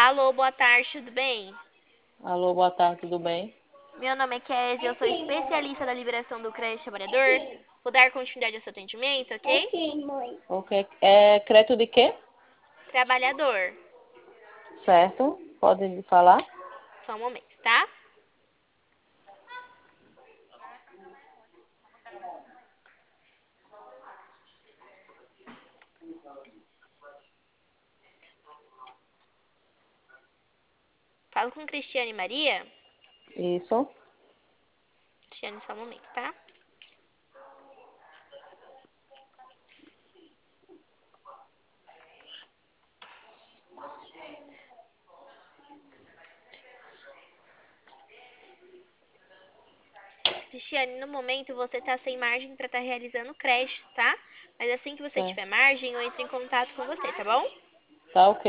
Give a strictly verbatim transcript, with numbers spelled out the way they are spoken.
Alô, boa tarde, tudo bem? Alô, boa tarde, tudo bem? Meu nome é Kézia, eu sou especialista da liberação do crédito trabalhador. Vou dar continuidade ao seu atendimento, ok? Ok. É crédito de quê? Trabalhador. Certo. Pode falar? Só um momento, tá? Falo com Cristiane Maria. Isso. Cristiane, só um momento, tá? Cristiane, no momento você tá sem margem para estar realizando crédito, tá? Mas assim que você tiver Certo. margem, eu entro em contato com você, tá bom? Tá ok.